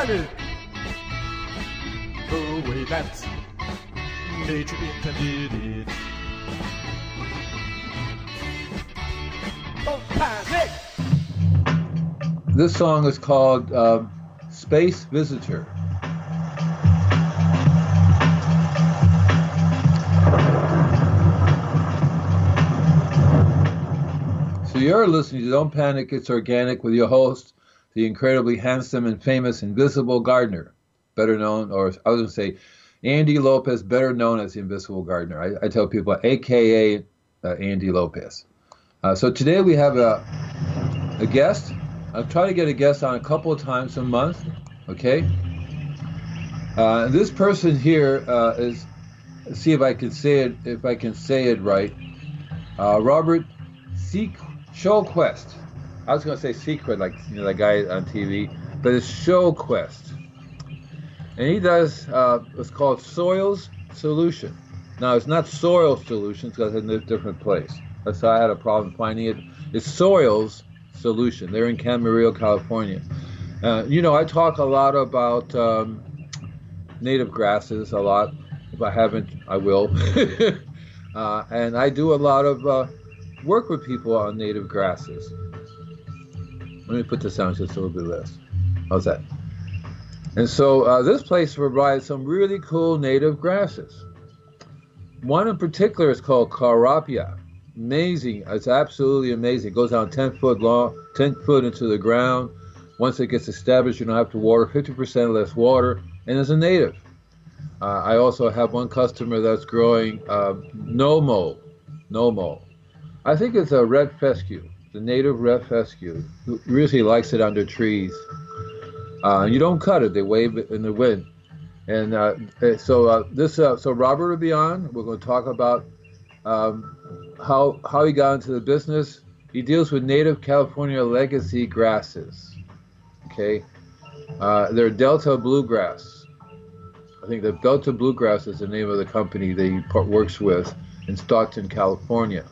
panic the way that nature intended it. Don't panic. This song is called Space Visitor. So you're listening to Don't Panic, It's Organic with your host, the incredibly handsome and famous Invisible Gardener, better known, or I was going to say Andy Lopez, better known as the Invisible Gardener. I tell people, a.k.a. Andy Lopez. So today we have a guest. I've tried to get a guest on a couple of times a month, okay? This person here is, let's see if I can say it right, Robert Showquest. I was going to say secret, like that guy on TV, but it's Showquest. And he does what's called Soils Solution. Now, it's not Soil Solutions because it's in a different place. That's how I had a problem finding it. It's Soils Solution. They're in Camarillo, California. I talk a lot about native grasses, a lot. If I haven't, I will. And I do a lot of work with people on native grasses. Let me put this down just a little bit less. How's that? And so this place provides some really cool native grasses. One in particular is called Carapia. Amazing. It's absolutely amazing. It goes down 10 foot long, 10 foot into the ground. Once it gets established, you don't have to water, 50% less water, and it's a native. I also have one customer that's growing Nomo. I think it's a red fescue, the native red fescue. Who really likes it under trees. You don't cut it; they wave it in the wind. And so Robert will be on. We're going to talk about how he got into the business. He deals with native California legacy grasses. Okay, they're Delta Bluegrass. I think the Delta Bluegrass is the name of the company that he works with in Stockton, California.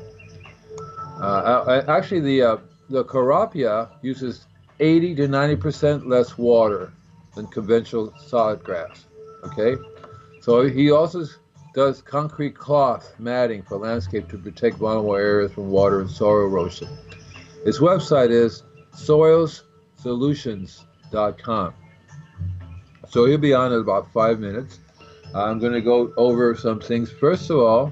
Actually, the Carapia uses 80 to 90% less water than conventional solid grass. Okay, so he also does concrete cloth matting for landscape to protect vulnerable areas from water and soil erosion. His website is soilsolutions.com. So he'll be on in about 5 minutes. I'm going to go over some things. First of all,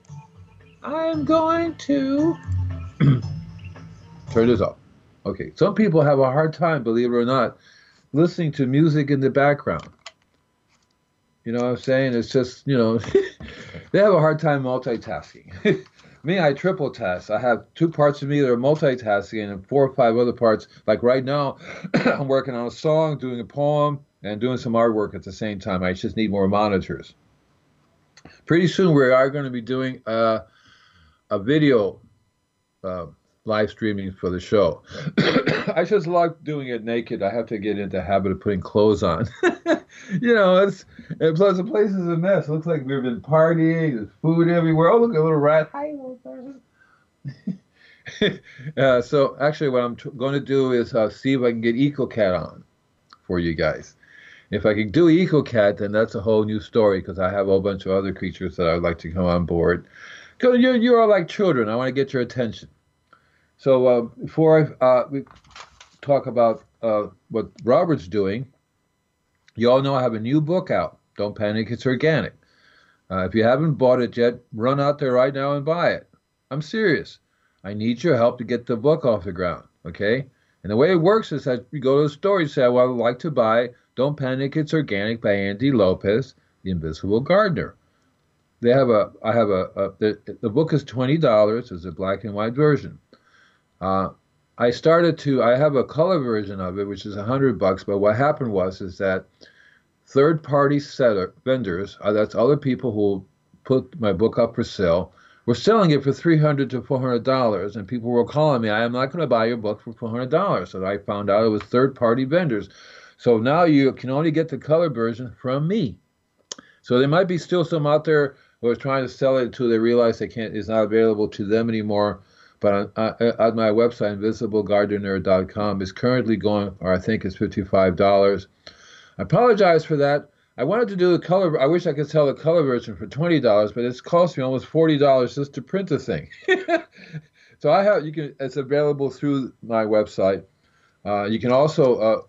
I'm going to turn this off. Okay, some people have a hard time, believe it or not, listening to music in the background. You know what I'm saying? It's just, they have a hard time multitasking. Me, I triple task. I have 2 parts of me that are multitasking and 4 or 5 other parts. Like right now, I'm working on a song, doing a poem, and doing some artwork at the same time. I just need more monitors. Pretty soon, we are going to be doing a video live streaming for the show. I just like doing it naked. I have to get into the habit of putting clothes on. And plus the place is a mess. It looks like we've been partying. There's food everywhere. Oh, look, a little rat. Hi, little person. So actually what I'm going to do is see if I can get EcoCat on for you guys. If I can do EcoCat, then that's a whole new story because I have a whole bunch of other creatures that I'd like to come on board. Because you're all like children. I want to get your attention. So before we talk about what Robert's doing, you all know I have a new book out, Don't Panic, It's Organic. If you haven't bought it yet, run out there right now and buy it. I'm serious. I need your help to get the book off the ground, okay? And the way it works is that you go to the store and say, well, I'd like to buy Don't Panic, It's Organic by Andy Lopez, the Invisible Gardener. The book is $20. It's a black and white version. I have a color version of it, which is $100. But what happened is that third-party vendors, that's other people who put my book up for sale, were selling it for $300 to $400, and people were calling me, I am not going to buy your book for $400. So I found out it was third-party vendors. So now you can only get the color version from me. So there might be still some out there who are trying to sell it until they realize it's not available to them anymore. But on my website, invisiblegardener.com, is currently going, or I think it's $55. I apologize for that. I wanted to do the color. I wish I could sell the color version for $20, but it's cost me almost $40 just to print the thing. So I have you can. It's available through my website. You can also.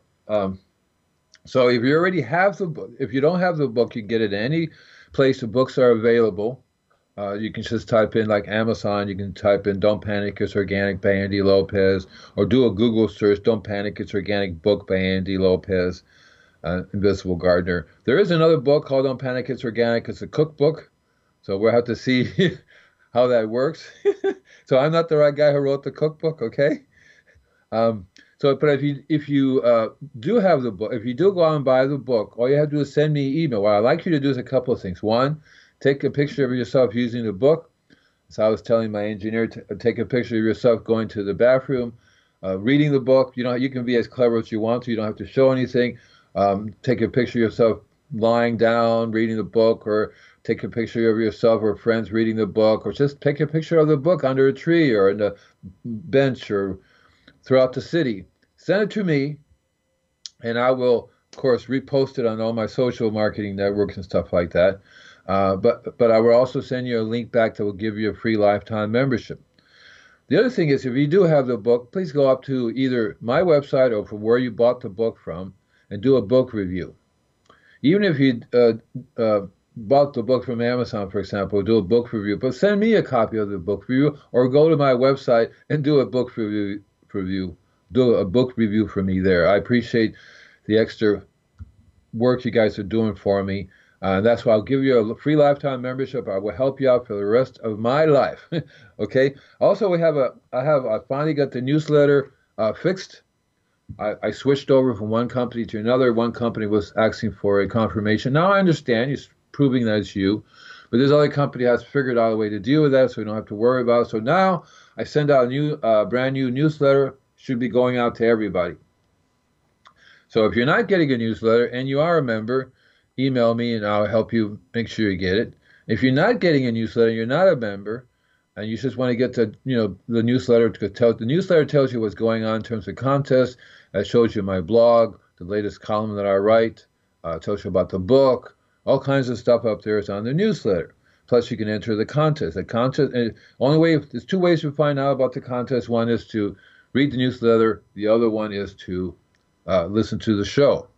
So if you already have the book, if you don't have the book, you can get it any place the books are available. You can just type in like Amazon. You can type in "Don't Panic, It's Organic" by Andy Lopez, or do a Google search. "Don't Panic, It's Organic" book by Andy Lopez, Invisible Gardener. There is another book called "Don't Panic, It's Organic." It's a cookbook, so we'll have to see how that works. So I'm not the right guy who wrote the cookbook, okay? But if you do have the book, if you do go out and buy the book, all you have to do is send me an email. What I'd like you to do is a couple of things. One, take a picture of yourself using the book. So I was telling my engineer to take a picture of yourself going to the bathroom, reading the book. You can be as clever as you want to. You don't have to show anything. Take a picture of yourself lying down, reading the book, or take a picture of yourself or friends reading the book, or just take a picture of the book under a tree or in a bench or throughout the city. Send it to me, and I will, of course, repost it on all my social marketing networks and stuff like that. But I will also send you a link back that will give you a free lifetime membership. The other thing is, if you do have the book, please go up to either my website or from where you bought the book from and do a book review. Even if you bought the book from Amazon, for example, do a book review, but send me a copy of the book review, or go to my website and do a book review. Do a book review for me there. I appreciate the extra work you guys are doing for me. That's why I'll give you a free lifetime membership. I will help you out for the rest of my life. Okay. Also, I finally got the newsletter fixed. I switched over from one company to another. One company was asking for a confirmation. Now I understand. You're proving that it's you. But this other company has figured out a way to deal with that, so we don't have to worry about it. So now I send out a brand new newsletter. Should be going out to everybody. So if you're not getting a newsletter and you are a member, email me and I'll help you make sure you get it. If you're not getting a newsletter and you're not a member, and you just want to get the newsletter, the newsletter tells you what's going on in terms of contests. It shows you my blog, the latest column that I write. Tells you about the book. All kinds of stuff up there is on the newsletter. Plus, you can enter the contest. There's two ways to find out about the contest. One is to read the newsletter. The other one is to listen to the show.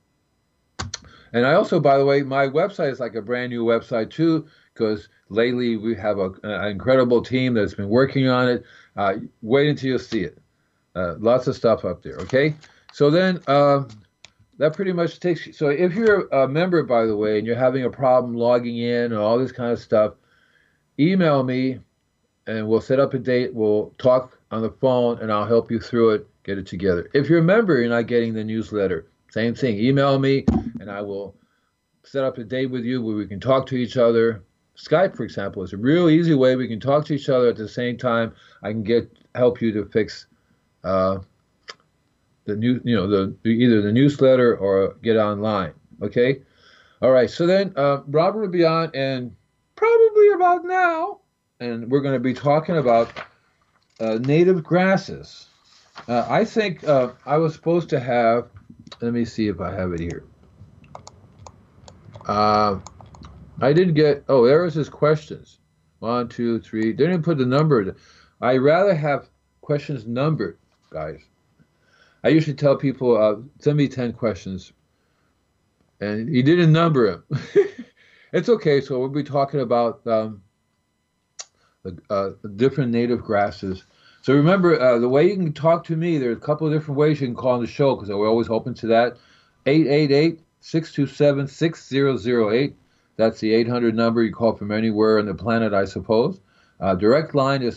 And I also, by the way, my website is like a brand new website too, because lately we have an incredible team that's been working on it. Wait until you see it. Lots of stuff up there, okay? So then that pretty much takes you. So if you're a member, by the way, and you're having a problem logging in and all this kind of stuff, email me and we'll set up a date. We'll talk on the phone and I'll help you through it, get it together. If you're a member, you're not getting the newsletter. Same thing. Email me and I will set up a date with you where we can talk to each other. Skype, for example, is a real easy way we can talk to each other at the same time. I can help you to fix either the newsletter or get online. Okay. All right. So then Robert will be on, and probably about now, and we're going to be talking about native grasses. I think I was supposed to have. Let me see if I have it here. I didn't get. Oh, there was his questions. 1, 2, 3. They didn't put the number. I rather have questions numbered, guys. I usually tell people, send me 10 questions, and he didn't number them. It's okay. So we'll be talking about the different native grasses. So remember, the way you can talk to me, there's a couple of different ways you can call on the show, because we're always open to that. 888-627-6008. That's the 800 number. You call from anywhere on the planet, I suppose. Direct line is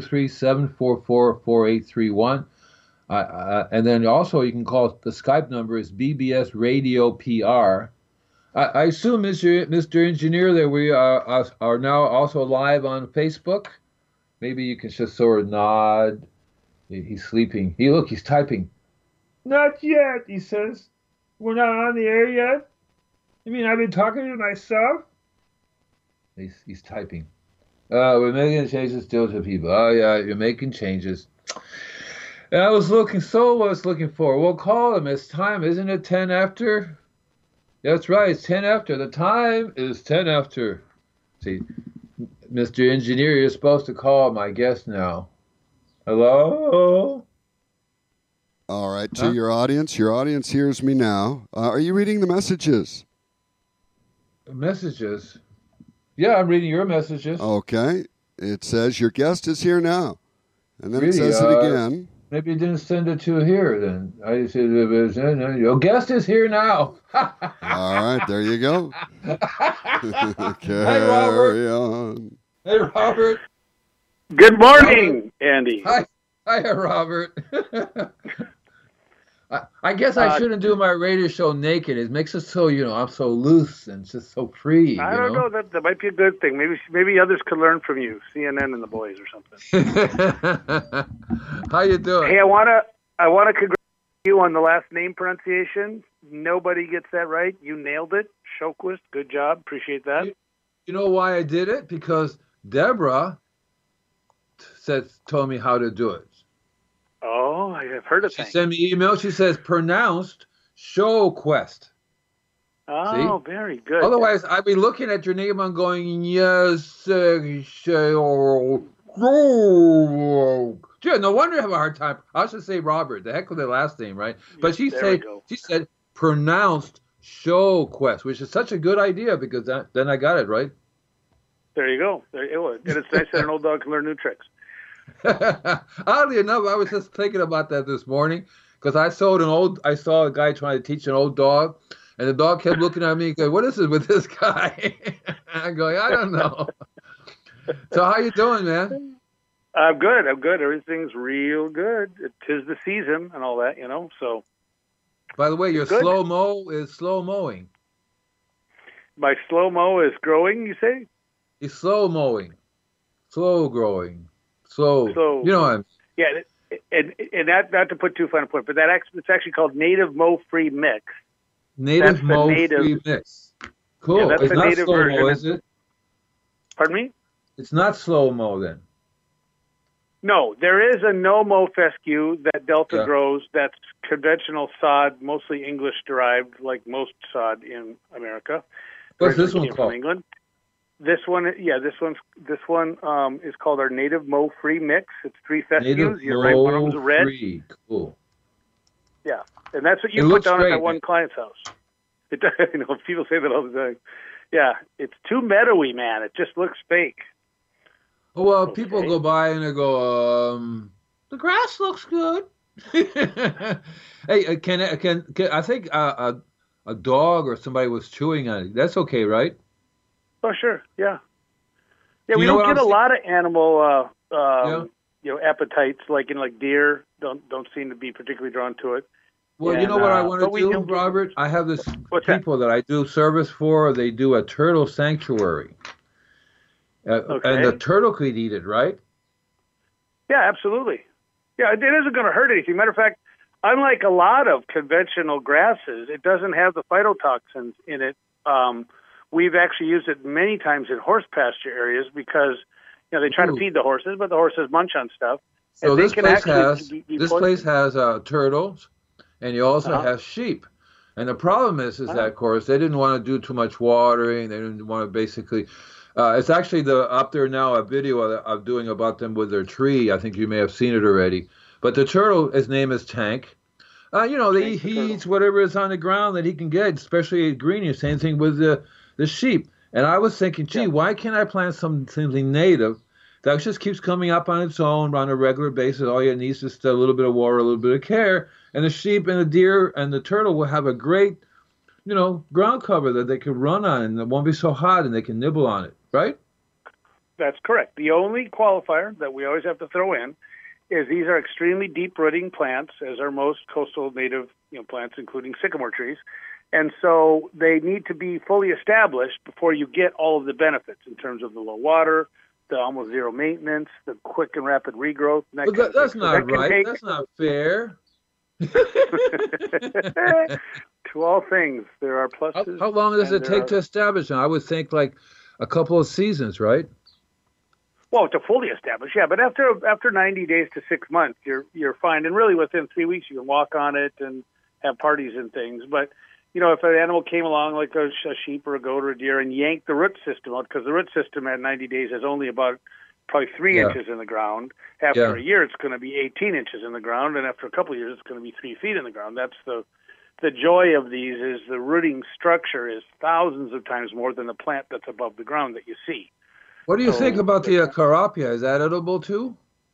323-744-4831. And then also you can call, the Skype number is BBS Radio PR. I assume, Mr. Engineer, that we are now also live on Facebook. Maybe you can just sort of nod. He's sleeping. He's typing. Not yet, he says. We're not on the air yet? You mean I've been talking to myself? He's typing. We're making changes still to people. Oh, yeah, you're making changes. And I was looking for. We'll call him. It's time, isn't it? 10 after? That's right. It's 10 after. The time is 10 after. See, Mr. Engineer, you're supposed to call my guest now. Hello? All right, to Huh? your audience. Your audience hears me now. Are you reading the messages? Messages. Yeah, I'm reading your messages. Okay. It says your guest is here now. And then it Really? says it again. Maybe you didn't send it to here then. I said, your guest is here now. All right, there you go. Hi, Robert. Carry on. Hey, Robert. Good morning, Andy. Hi, Robert. I guess I shouldn't do my radio show naked. It makes it so, I'm so loose and just so free. I don't know. That might be a good thing. Maybe others could learn from you, CNN and the boys or something. How you doing? Hey, I wanna congratulate you on the last name pronunciation. Nobody gets that right. You nailed it. Sjoquist, good job. Appreciate that. You know why I did it? Because Deborah told me how to do it. Oh, I have heard of She things. sent me email. She says pronounced Sjoquist. Oh, See? very good. Otherwise, I'd be looking at your name and going, yes, gee, no wonder I have a hard time. I should say Robert. The heck with the last name, right? But she said pronounced Sjoquist, which is such a good idea because then I got it right. There you go. There it was. And it's nice that an old dog can learn new tricks. Oddly enough, I was just thinking about that this morning because I saw a guy trying to teach an old dog, and the dog kept looking at me and going, "What is it with this guy?" I'm going, "I don't know." So how you doing, man? I'm good. Everything's real good. Tis the season and all that, so. By the way, your slow-mo is slow mowing. My slow-mo is growing, you say? He's slow mowing, slow growing. So, you know what I mean. Yeah, and that, not to put too fine a point, but it's actually called Native Mow-Free Mix. Native Mow-Free Mix. Cool. Yeah, it's not slow-mo, is it? Pardon me? It's not slow-mo then. No, there is a no-mow fescue that Delta grows that's conventional sod, mostly English-derived, like most sod in America. What's this one called? From England. This one is called our Native Mow-Free Mix. It's 3 fescues. You're right, one of them's red. Cool. Yeah, and that's what you put down at that one client's house. It does, people say that all the time. Yeah, it's too meadowy, man. It just looks fake. Oh, well, people go by and they go, the grass looks good. Hey, can I think a dog or somebody was chewing on it. That's okay, right? Oh, sure. Yeah. Yeah, we don't get a lot of animal, appetites like deer. Don't seem to be particularly drawn to it. Well, you know what I want to do, Robert? I have this people that I do service for. They do a turtle sanctuary. And the turtle could eat it, right? Yeah, absolutely. Yeah, it isn't going to hurt anything. Matter of fact, unlike a lot of conventional grasses, it doesn't have the phytotoxins in it. We've actually used it many times in horse pasture areas because, they try to feed the horses, but the horses munch on stuff. So this place has turtles, and you also have sheep. And the problem is that, of course, they didn't want to do too much watering. They didn't want to basically... it's actually up there now, a video I'm doing about them with their tree. I think you may have seen it already. But the turtle, his name is Tank. He eats whatever is on the ground that he can get, especially at greenie. Same thing with the sheep. And I was thinking, why can't I plant something native that just keeps coming up on its own on a regular basis? All it needs is just a little bit of water, a little bit of care. And the sheep and the deer and the turtle will have a great, ground cover that they can run on and it won't be so hot and they can nibble on it, right? That's correct. The only qualifier that we always have to throw in is these are extremely deep-rooting plants, as are most coastal native plants, including sycamore trees. And so they need to be fully established before you get all of the benefits in terms of the low water, the almost zero maintenance, the quick and rapid regrowth. But that's not right. That's not fair. To all things, there are pluses. How long does it take to establish them? I would think like a couple of seasons, right? Well, to fully establish, yeah. But after 90 days to 6 months, you're fine. And really, within 3 weeks, you can walk on it and have parties and things. But if an animal came along like a sheep or a goat or a deer and yanked the root system out, because the root system at 90 days is only about probably 3 inches in the ground. After a year, it's going to be 18 inches in the ground, and after a couple of years, it's going to be 3 feet in the ground. That's the joy of these is the rooting structure is thousands of times more than the plant that's above the ground that you see. What do you think about the Carapia? Is that edible too?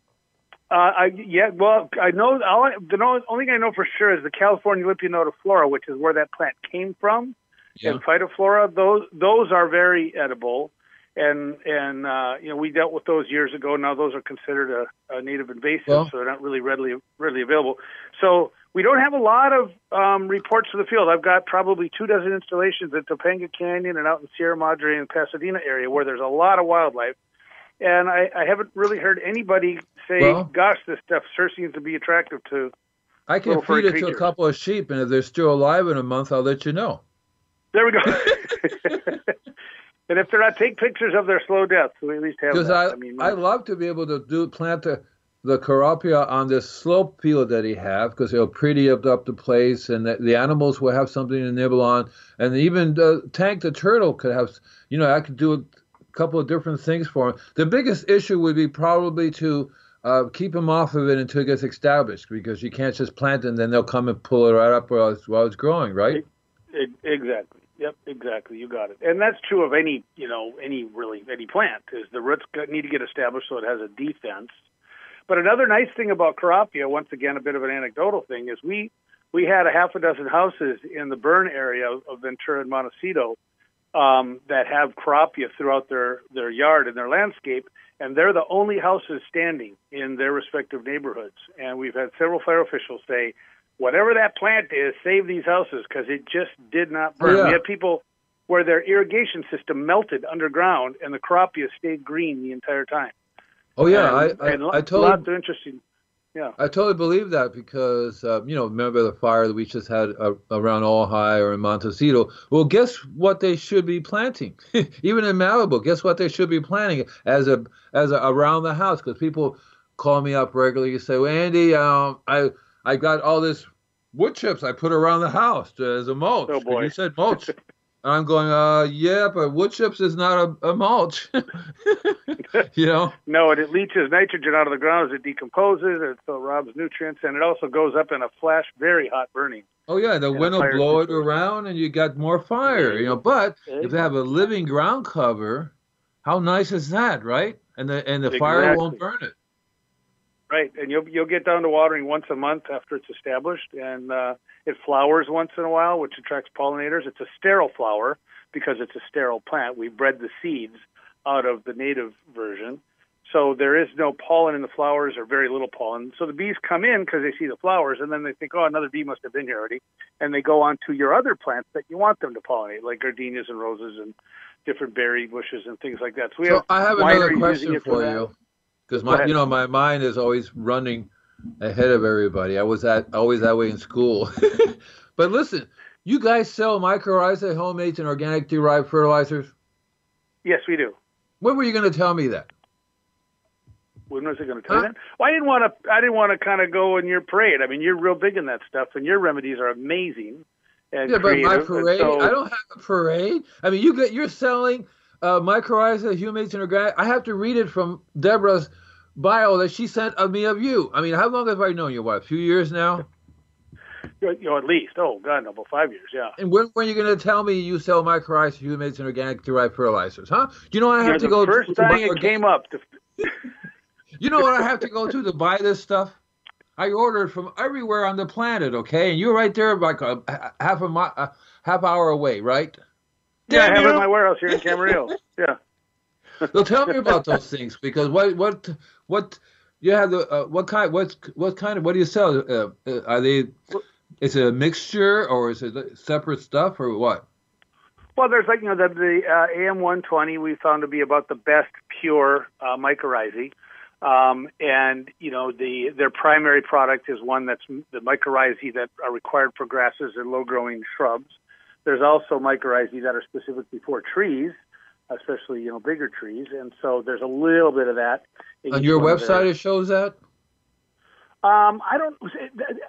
I know the only thing I know for sure is the California Lepianodiflora, which is where that plant came from, and Phytophthora. Those are very edible, and we dealt with those years ago. Now those are considered a native invasive, so they're not really readily available. So we don't have a lot of reports from the field. I've got probably 24 installations at Topanga Canyon and out in Sierra Madre and Pasadena area where there's a lot of wildlife. And I haven't really heard anybody say, gosh, this stuff sure seems to be attractive to I can feed it to a couple of sheep, and if they're still alive in a month, I'll let you know. There we go. And if they're not, take pictures of their slow death, so we at least have that. Because I love to be able to plant the Carapia on this slope field that he have, because it'll pretty up the place, and the animals will have something to nibble on. And even Tank the turtle could have, I could do a couple of different things for him. The biggest issue would be probably to keep him off of it until it gets established, because you can't just plant it and then they'll come and pull it right up while it's growing, right? Exactly. Yep, exactly. You got it. And that's true of any plant, is the roots need to get established so it has a defense. But another nice thing about Carapia, once again, a bit of an anecdotal thing, is we had a half a dozen houses in the burn area of Ventura and Montecito that have Carapia throughout their yard and their landscape, and they're the only houses standing in their respective neighborhoods. And we've had several fire officials say, whatever that plant is, save these houses, because it just did not burn. We had people where their irrigation system melted underground, and the Carapia stayed green the entire time. Oh yeah, I totally lots of interesting. Yeah, I totally believe that because remember the fire that we just had around Ojai or in Montecito. Well, guess what they should be planting? Even in Malibu, guess what they should be planting as a around the house? Because people call me up regularly and say, "Well, Andy, I got all this wood chips I put around the house as a mulch." Oh boy! You said mulch. And I'm going, yeah, but wood chips is not a mulch. No, and it leaches nitrogen out of the ground as it decomposes, and so it robs nutrients, and it also goes up in a flash, very hot burning. Oh, yeah, the wind will blow it around, and you got more fire, But if they have a living ground cover, how nice is that, right? And the fire won't burn it. Right, and you'll get down to watering once a month after it's established, and it flowers once in a while, which attracts pollinators. It's a sterile flower because it's a sterile plant. We bred the seeds out of the native version, so there is no pollen in the flowers or very little pollen. So the bees come in because they see the flowers, and then they think, oh, another bee must have been here already, and they go on to your other plants that you want them to pollinate, like gardenias and roses and different berry bushes and things like that. So I have another question for you. Because my mind is always running ahead of everybody. I was always that way in school. But listen, you guys sell mycorrhizae, homemates, and organic derived fertilizers? Yes, we do. When were you going to tell me that? When was it going to tell you that? Well, I didn't want to kind of go in your parade. I mean, you're real big in that stuff, and your remedies are amazing and creative. But my parade, I don't have a parade. I mean, you're selling mycorrhizae, humate, and organic. I have to read it from Deborah's bio that she sent me of you. I mean, how long have I known you? What, a few years now? At least. Oh, God, no, about 5 years, yeah. And when were you going to tell me you sell mycorrhizae, humates, and organic derived fertilizers, huh? Do you know I have to go the first time it came up. You know what I have to go to buy this stuff? I ordered from everywhere on the planet, okay? And you're right there like a half hour away, right? Yeah, I have it in my warehouse here in Camarillo. Yeah. So tell me about those things, because what you have what kind what do you sell? Are they? Is it a mixture or is it separate stuff or what? Well, there's the AM120 we found to be about the best pure mycorrhizae, and their primary product is one that's the mycorrhizae that are required for grasses and low-growing shrubs. There's also mycorrhizae that are specifically for trees, especially bigger trees, and so there's a little bit of that. On your website, it shows that. I don't.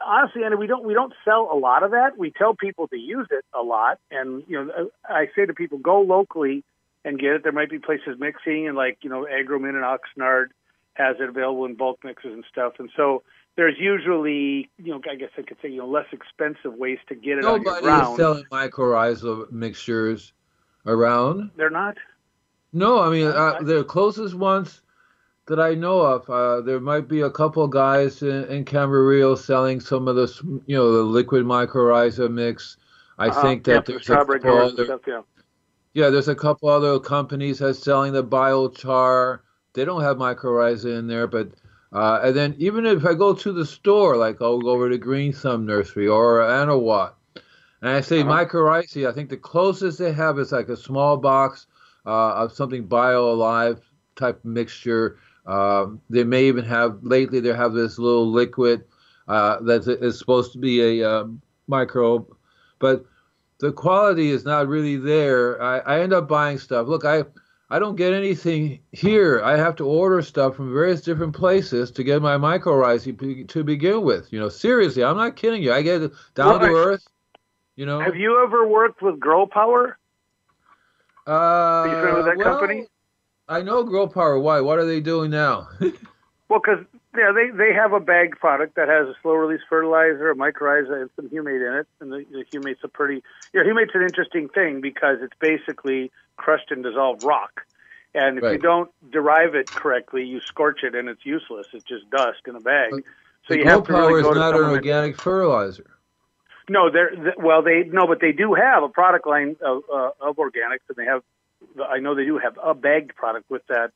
honestly, Andy, we don't sell a lot of that. We tell people to use it a lot, and I say to people, go locally and get it. There might be places mixing, and like Agromin and Oxnard has it available in bulk mixes and stuff. And so there's usually, I guess I could say, less expensive ways to get it on your ground. Nobody is selling mycorrhizal mixtures around. They're not? No, I mean, the closest ones that I know of, there might be a couple guys in Camarillo selling some of this, the liquid mycorrhiza mix. I think that there's a couple other, stuff, there's a couple other companies that's selling the biochar. They don't have mycorrhiza in there, but and then even if I go to the store, like I'll go over to Green Thumb Nursery or Anahuac, and I say mycorrhizae, I think the closest they have is like a small box of something bio-alive type mixture. They may even have, lately they have this little liquid that is supposed to be a microbe, but the quality is not really there. I end up buying stuff. Look, I don't get anything here. I have to order stuff from various different places to get my mycorrhizae to begin with. Seriously, I'm not kidding you. I get it down to earth. Have you ever worked with Grow Power? Are you familiar with that company? I know Grow Power. Why? What are they doing now? Well, because they have a bagged product that has a slow-release fertilizer, a mycorrhiza, and some humate in it. And the humate's humate's an interesting thing because it's basically crushed and dissolved rock. And if you don't derive it correctly, you scorch it and it's useless. It's just dust in a bag. So you have to really go to not an organic fertilizer. No, but they do have a product line of organics, and they have. I know they do have a bagged product with that.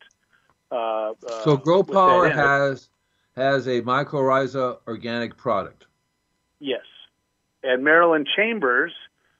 So Grow Power has a mycorrhiza organic product. Yes, and Marilyn Chambers,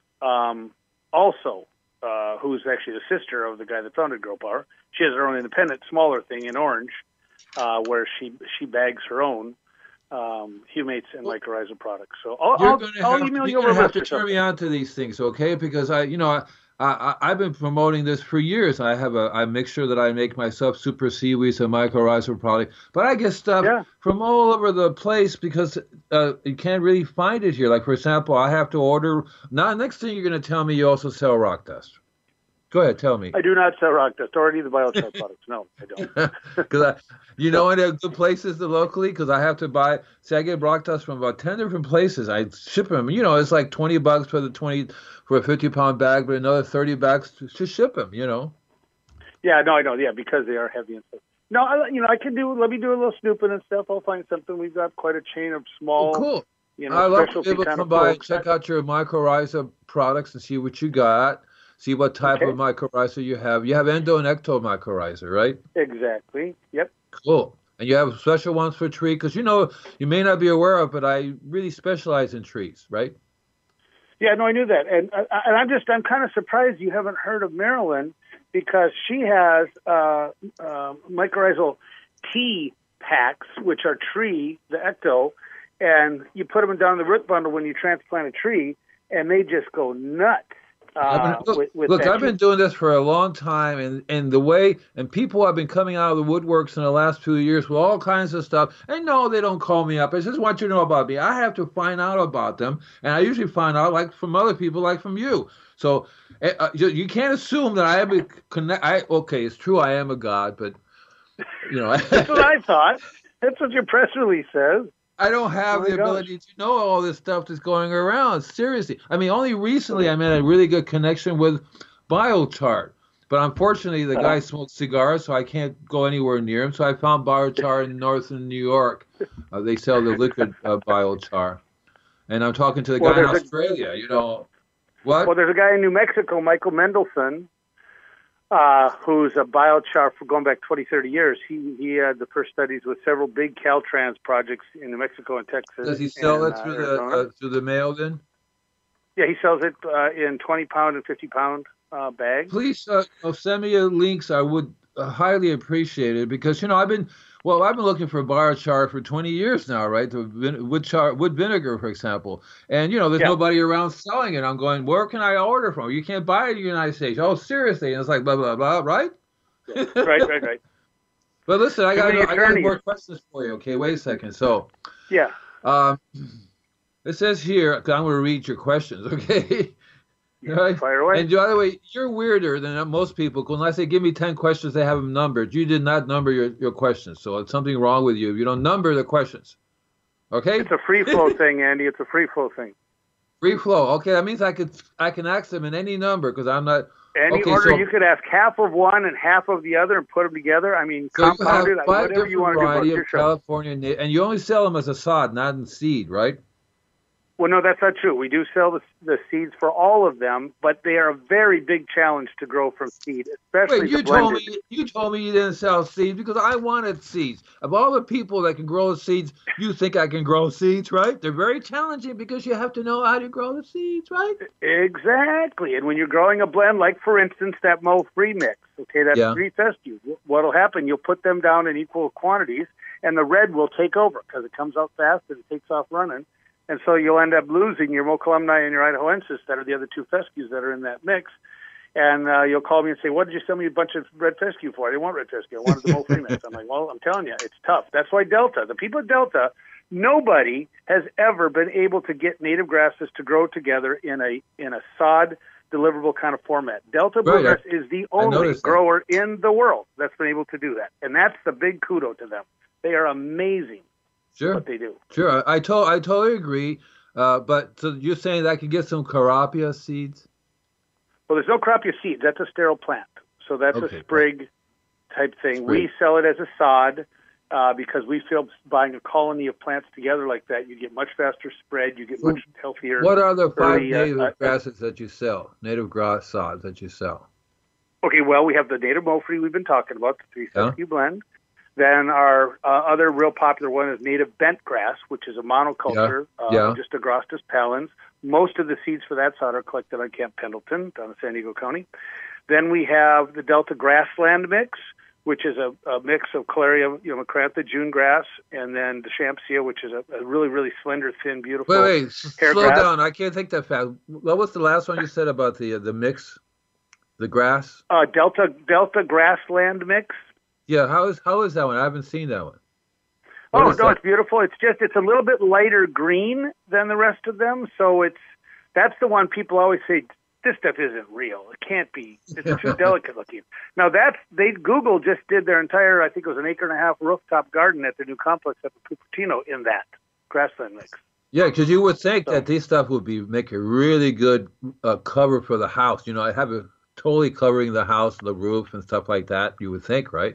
also, who's actually the sister of the guy that founded Grow Power. She has her own independent, smaller thing in Orange, where she bags her own humates and mycorrhizal products. So I'll email you over. You're going to have to turn me on to these things, okay? Because I've been promoting this for years. I have a mixture that I make myself, Super Seaweeds, a mycorrhizal product. But I get stuff from all over the place because you can't really find it here. Like, for example, I have to order. Now, next thing you're going to tell me you also sell rock dust. Go ahead, tell me. I do not sell rock dust or any of the biochar products. No, I don't. Because any good places locally? Because I have to buy. See, I get rock dust from about 10 different places. I ship them. It's like $20 for a 50-pound bag, but another $30 to ship them. Yeah, no, I know. Yeah, because they are heavy and stuff. No, I can do. Let me do a little snooping and stuff. I'll find something. We've got quite a chain of small. Oh, cool. I love to be able to come by and check out your mycorrhiza products and see what you got. See what type of mycorrhiza you have. You have endo and ecto mycorrhiza, right? Exactly. Yep. Cool. And you have special ones for tree because you may not be aware of, but I really specialize in trees, right? Yeah, no, I knew that, and I'm kind of surprised you haven't heard of Marilyn because she has mycorrhizal tea packs, which are tree, the ecto, and you put them down in the root bundle when you transplant a tree, and they just go nuts. Look, I've been doing this for a long time, and people have been coming out of the woodworks in the last few years with all kinds of stuff. And no, they don't call me up. I just want you to know about me. I have to find out about them, and I usually find out like from other people, like from you. So you can't assume that I am okay, it's true, I am a god, but that's what I thought. That's what your press release says. I don't have the ability to know all this stuff that's going around. Seriously. I mean, only recently I made a really good connection with biochar. But unfortunately, the guy smokes cigars, so I can't go anywhere near him. So I found biochar in northern New York. They sell the liquid biochar. And I'm talking to the guy in Australia, What? Well, there's a guy in New Mexico, Michael Mendelson, who's a biochar for going back 20, 30 years. He had the first studies with several big Caltrans projects in New Mexico and Texas. Does he sell it through the mail then? Yeah, he sells it in 20-pound and 50-pound bags. Please send me links. I would highly appreciate it because, I've been looking for biochar for 20 years now, right? The wood vinegar, for example. And, there's nobody around selling it. I'm going, where can I order from? You can't buy it in the United States. Oh, seriously? And it's like, blah, blah, blah, right? Right. But listen, I got more questions for you. Okay, wait a second. So, It says here, 'cause I'm going to read your questions, okay? All right. Fire away. And by the way, you're weirder than most people. 'Cause when I say give me 10 questions, they have them numbered. You did not number your questions. So it's something wrong with you if you don't number the questions. Okay? It's a free flow thing, Andy. It's a free flow thing. Free flow. Okay, that means I can ask them in any number because I'm not. Any Okay, order, so you could ask half of one and half of the other and put them together. I mean, so you have compounded, five whatever different you want to do. variety About your of show. California, and you only sell them as a sod, not in seed, right? Well, no, that's not true. We do sell the seeds for all of them, but they are a very big challenge to grow from seed, especially Wait, the you told blended. me you didn't sell seeds because I wanted seeds. Of all the people that can grow seeds, you think I can grow seeds, right? They're very challenging because you have to know how to grow the seeds, right? Exactly. And when you're growing a blend, like for instance that Mo Free mix, okay, that's Yeah. 3 fescues. What'll happen? You'll put them down in equal quantities, and the red will take over because it comes out fast and it takes off running. And so you'll end up losing your Mo Columni and your Idahoensis that are the other 2 fescues that are in that mix. And you'll call me and say, "What did you sell me a bunch of red fescue for? I didn't want red fescue. I wanted the Mo Free mix." I'm like, "Well, I'm telling you, it's tough." That's why Delta, the people at Delta, nobody has ever been able to get native grasses to grow together in a sod deliverable kind of format. Delta Right, Bluegrass is the only noticed that. grower in the world that's been able to do that. And that's the big kudo to them. They are amazing Sure, what they do. sure. I totally agree. But so you're saying that I can get some carapia seeds? Well, there's no crappia seeds. That's a sterile plant. So that's Okay, a sprig type thing. Sprig. We sell it as a sod because we feel buying a colony of plants together like that, you get much faster spread, you get much healthier. What are the 5 early, native grasses that you sell? Native grass sods that you sell? Okay, well, we have the native Mo Free we've been talking about, the 3 Yeah. fescue blend. Then our other real popular one is native bent grass, which is a monoculture, Yeah. just Agrostis palens. Most of the seeds for that sod are collected on Camp Pendleton down in San Diego County. Then we have the Delta Grassland mix, which is a mix of Calaria, macrantha, June grass, and then Deschampsia, which is a really, really slender, thin, beautiful Wait, hair slow grass. down. I can't think that fast. What was the last one you said about the mix, the grass? Delta Grassland mix. Yeah, how is that one? I haven't seen that one. Oh, What is no, that? it's beautiful. It's a little bit lighter green than the rest of them. So that's the one people always say, this stuff isn't real. It can't be. It's too delicate looking. Now Google just did their entire, I think it was an 1.5-acre rooftop garden at the new complex up in Cupertino in that grassland mix. Yeah, because you would think that these stuff would make a really good cover for the house. I have it totally covering the house, the roof, and stuff like that. You would think, right?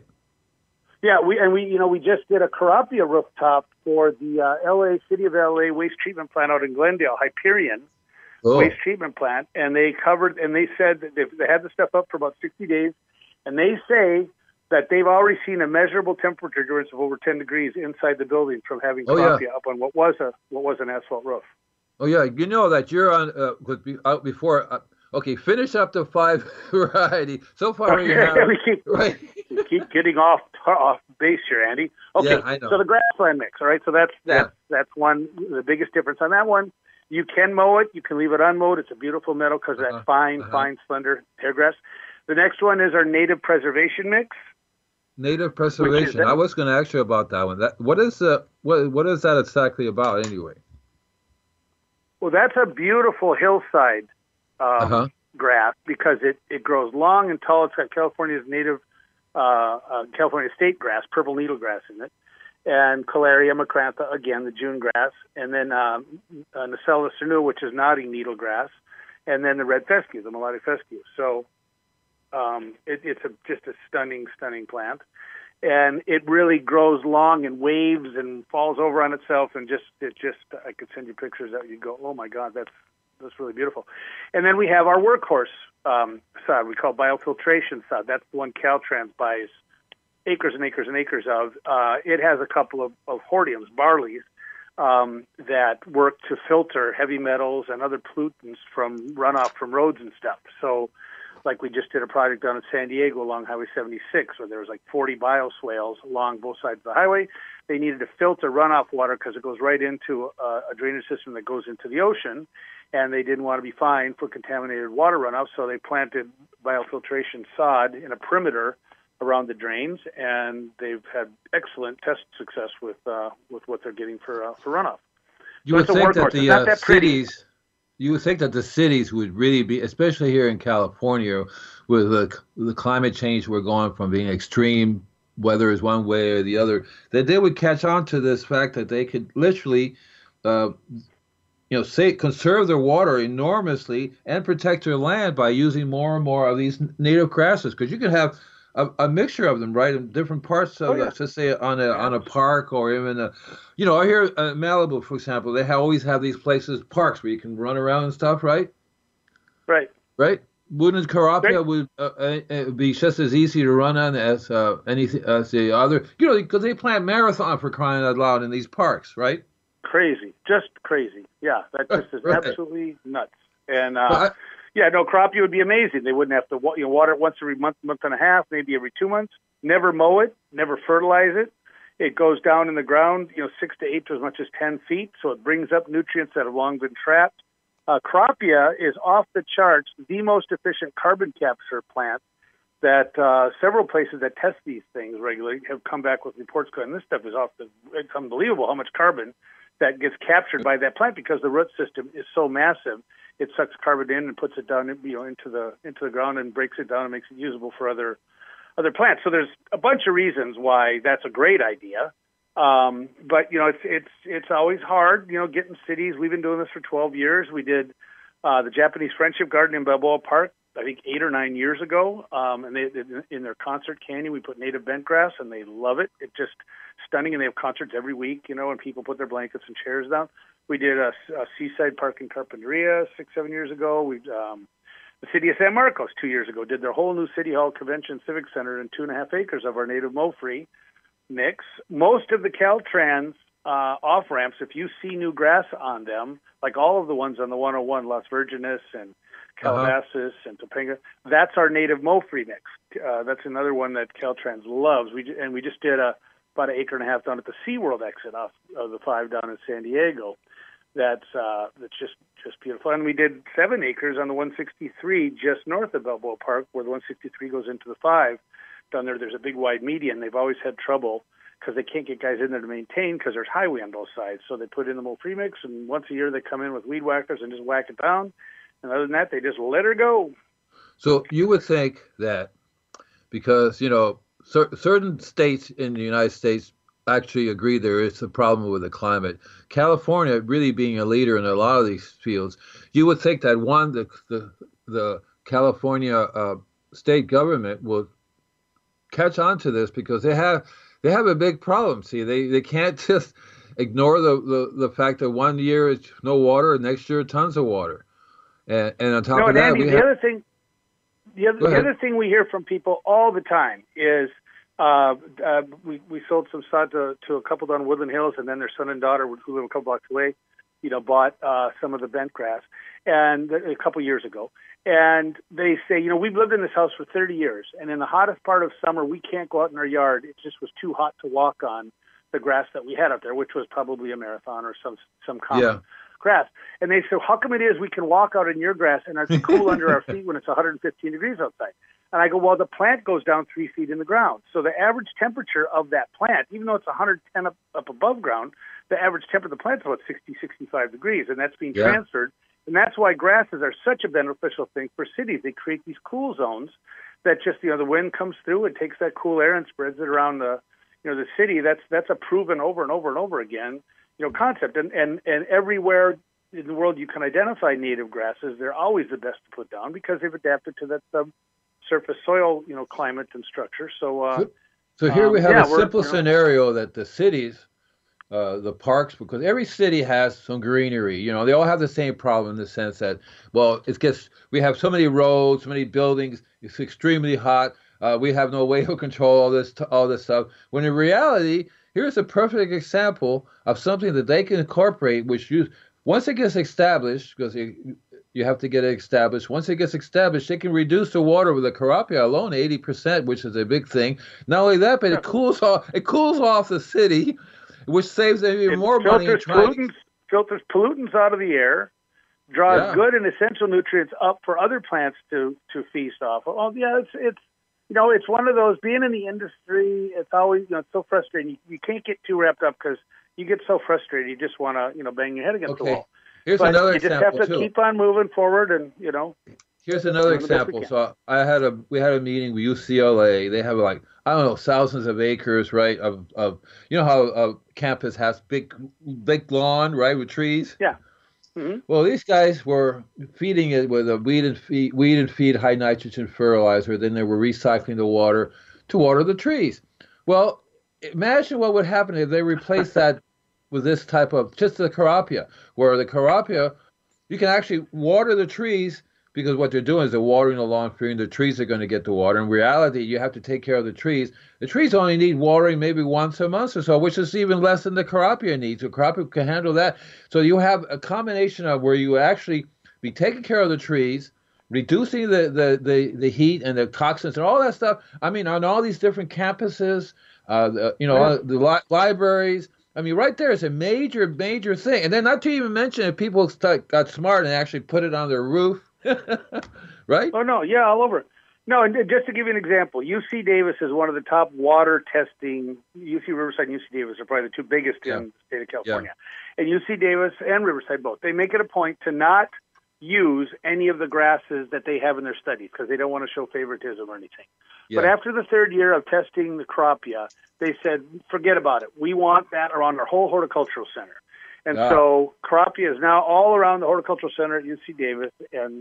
Yeah, we just did a Carapia rooftop for the City of LA waste treatment plant out in Glendale, Hyperion waste treatment plant, and they said that they had the stuff up for about 60 days, and they say that they've already seen a measurable temperature difference of over 10 degrees inside the building from having Carapia up on what was an asphalt roof. Oh yeah, you know that you're on out before. Okay, finish up the 5 variety. So far you have right. We keep getting off base here, Andy. Okay, yeah, I know. So the grassland mix, all right. So that's one. The biggest difference on that one. You can mow it. You can leave it unmowed. It's a beautiful meadow because of that fine, slender hair grass. The next one is our native preservation mix. Native preservation. I was going to ask you about that one. What is that exactly about anyway? Well, that's a beautiful hillside grass because it grows long and tall. It's got California's native California state grass, purple needlegrass in it, and Calaria macrantha, again, the June grass, and then Nacella cernua, which is nodding needlegrass, and then the red fescue, the melodic fescue. So it's just a stunning, stunning plant. And it really grows long and waves and falls over on itself, and I could send you pictures that you'd go, oh my God, that's really beautiful. And then we have our workhorse sod we call biofiltration sod. That's the one Caltrans buys acres and acres and acres of. It has a couple of hordeums, barleys, that work to filter heavy metals and other pollutants from runoff from roads and stuff. So like we just did a project down in San Diego along Highway 76 where there was like 40 bioswales along both sides of the highway. They needed to filter runoff water because it goes right into a drainage system that goes into the ocean, and they didn't want to be fined for contaminated water runoff, so they planted biofiltration sod in a perimeter around the drains, and they've had excellent test success with what they're getting for runoff. You So would it's a think that workhorse. It's not the that pretty. cities, you would think that the cities would really be, especially here in California, with the climate change we're going from being extreme weather is one way or the other, that they would catch on to this fact that they could literally, uh, say conserve their water enormously and protect their land by using more and more of these native grasses. Because you can have a mixture of them, right, in different parts Oh of, yeah. let's say, on Yeah. a park or even I hear Malibu, for example, they always have these places, parks where you can run around and stuff, right? Right. Right? Wouldn't Great. Carapia would be just as easy to run on as anything as the other? Because they plan marathon for crying out loud in these parks, right? Crazy. Just crazy. Yeah. That just is Right. absolutely nuts. And But yeah, no, crappie would be amazing. They wouldn't have to water it once every month, month and a half, maybe every 2 months. Never mow it, never fertilize it. It goes down in the ground, 6 to 8 to as much as 10 feet, so it brings up nutrients that have long been trapped. Crappia is off the charts, the most efficient carbon capture plant that several places that test these things regularly have come back with reports going, this stuff is it's unbelievable how much carbon that gets captured by that plant because the root system is so massive. It sucks carbon in and puts it down, into the ground and breaks it down and makes it usable for other plants. So there's a bunch of reasons why that's a great idea. But it's always hard, getting cities. We've been doing this for 12 years. We did the Japanese Friendship Garden in Balboa Park, I think 8 or 9 years ago. And they in their concert canyon, we put native bentgrass, and they love it. It's just stunning, and they have concerts every week, and people put their blankets and chairs down. We did a seaside park in Carpinteria 6-7 years ago. We the city of San Marcos 2 years ago did their whole new City Hall Convention Civic Center in 2.5 acres of our native mow-free mix. Most of the Caltrans off-ramps, if you see new grass on them, like all of the ones on the 101, Las Virgenes and Calabasas and Topanga, that's our native mow-free mix. That's another one that Caltrans loves. We just did about 1.5 acres down at the SeaWorld exit off of the 5 down in San Diego. That's just beautiful. And we did 7 acres on the 163 just north of Balboa Park, where the 163 goes into the 5. Down there, there's a big wide median. They've always had trouble because they can't get guys in there to maintain because there's highway on both sides. So they put in the mow free mix, and once a year they come in with weed whackers and just whack it down. And other than that, they just let her go. So you would think that because, certain states in the United States actually agree there is a problem with the climate. California really being a leader in a lot of these fields, you would think that the California state government will catch on to this because they have a big problem. See, they can't just ignore the fact that 1 year is no water and next year tons of water. And on top of that, Andy, the other thing we hear from people all the time is we sold some sod to a couple down Woodland Hills, and then their son and daughter, who live a couple blocks away, bought some of the bent grass and a couple years ago. And they say, we've lived in this house for 30 years, and in the hottest part of summer, we can't go out in our yard. It just was too hot to walk on the grass that we had out there, which was probably a marathon or some common grass. And they say, how come it is we can walk out in your grass and it's cool under our feet when it's 115 degrees outside? And I go, well, the plant goes down 3 feet in the ground. So the average temperature of that plant, even though it's 110 up above ground, the average temperature of the plant is about 60, 65 degrees, and that's being transferred. And that's why grasses are such a beneficial thing for cities. They create these cool zones that just, the wind comes through and takes that cool air and spreads it around the city. That's a proven over and over and over again, concept. And everywhere in the world you can identify native grasses, they're always the best to put down because they've adapted to that subsurface soil, climate and structure. So here we have a simple scenario that the cities, the parks, because every city has some greenery. They all have the same problem in the sense that, we have so many roads, so many buildings. It's extremely hot. We have no way to control all this stuff. When in reality, here's a perfect example of something that they can incorporate, once it gets established, because you have to get it established. Once it gets established, they can reduce the water with the Carapia alone 80%, which is a big thing. Not only that, but it cools off the city, which saves them even more money. Filters pollutants out of the air, draws good and essential nutrients up for other plants to feast off. Oh yeah, it's one of those. Being in the industry, it's always it's so frustrating. You can't get too wrapped up because you get so frustrated, you just want to, bang your head against the wall. Here's but another you just example have to too. keep on moving forward, and Here's another doing the best example. we can. So we had a meeting with UCLA. They have like, I don't know, thousands of acres, right? Of how a campus has big lawn, right, with trees. Yeah. Mm-hmm. Well, these guys were feeding it with a weed and feed high nitrogen fertilizer. Then they were recycling the water to water the trees. Well, imagine what would happen if they replaced that with this type of just the Carapia, where the Carapia, you can actually water the trees, because what they're doing is they're watering the lawn, fearing the trees are going to get the water. In reality, you have to take care of the trees. The trees only need watering maybe once a month or so, which is even less than the Carapia needs. The Carapia can handle that. So you have a combination of where you actually be taking care of the trees, reducing the heat and the toxins and all that stuff. I mean, on all these different campuses, the libraries. I mean, right there is a major, major thing. And then not to even mention if people got smart and actually put it on their roof. Right? Oh, no. Yeah, all over. No, and just to give you an example, UC Davis is one of the top water testing. UC Riverside and UC Davis are probably the two biggest in the state of California. Yeah. And UC Davis and Riverside both, they make it a point to not use any of the grasses that they have in their studies because they don't want to show favoritism or anything. Yeah. But after the third year of testing the Carapia, they said, forget about it. We want that around our whole horticultural center. And so Carapia is now all around the horticultural center at UC Davis and